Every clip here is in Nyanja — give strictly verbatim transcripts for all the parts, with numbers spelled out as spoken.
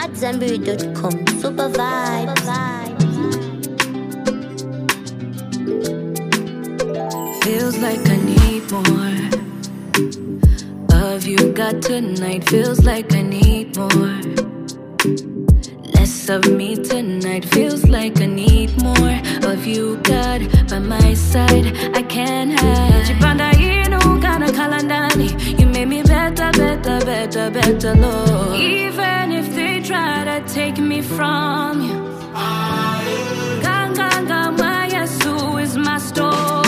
at Zambiri dot com. Super vibes. Feels like I need more of you got tonight. Feels like I need more. Less of me tonight. Feels like I need more of you got by my side. I can't hide. Chipanda inu kana kalandani. You made me better, better, better, better, Lord. Even if they try to take me from you, Ganga my Yesu is my story.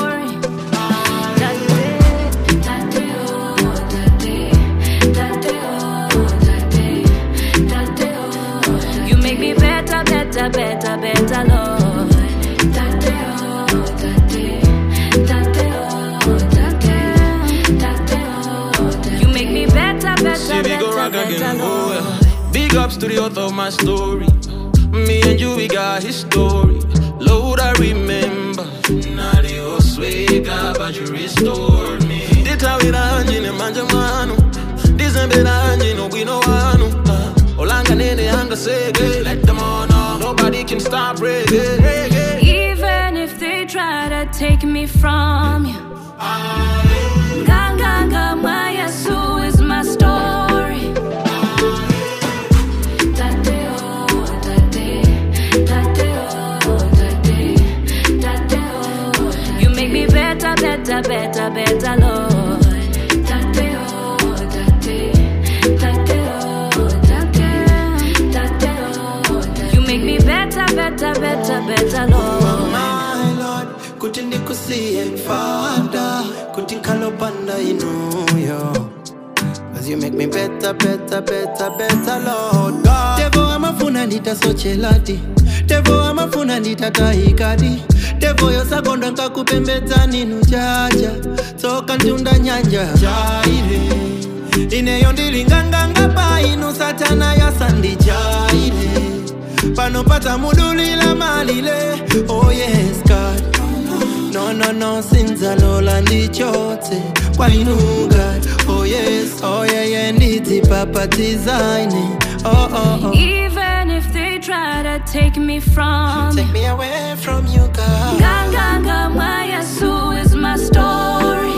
Better, better, better, Lord. Tate oh, tate, tate oh, tate, tate oh. You make me better, better, See, we go better, rock better, again. Lord. Oh, yeah. Big ups to the author of my story. Me and you, we got his story. Lord, I remember. Now the old swagger, but you restored me. They tell me that I'm in a manjamano. This ain't better, I'm no we no one. Olanga nene anga sege, let them all know. Nobody can stop reggae, reggae. Even if they try to take me from you, Ganga my Yesu is my story. Tate oh, tate, tate oh, tate, tate oh. You make me better, better, better, better, Lord. Tate oh, tate, tate oh, tate. You make me better, better, better, better, Lord. My Lord, kuti ndikusiye Father, kuti nkalopanda inuyo. Cause you make me better, better, better, better, Lord God. Devo amafuna nditasochelati, Devo amafuna nditatahikadi, Devo yosakonda nkakupembedza ninu jaja, Toka ntunda nyanja jaire. Ineyo ndilinganganga pa inu satana yasandi jaire. Panopata mudulila malile. Oh yes God. No no no sinza lola ndichote kwa inu God. Oh yes. Oh yeah yeah nditi papa design. Oh oh oh. Even if they try to take me from Take me away from you God. Ganga my Yesu is my story.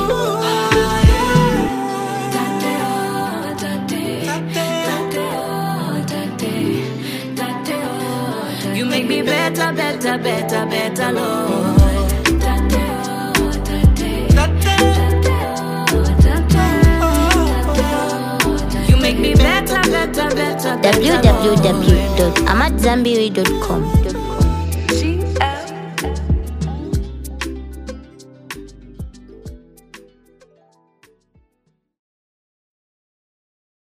You make me better, better, better, better, Lord. You make me better, better, better, better, w w w dot amat zambiri dot com.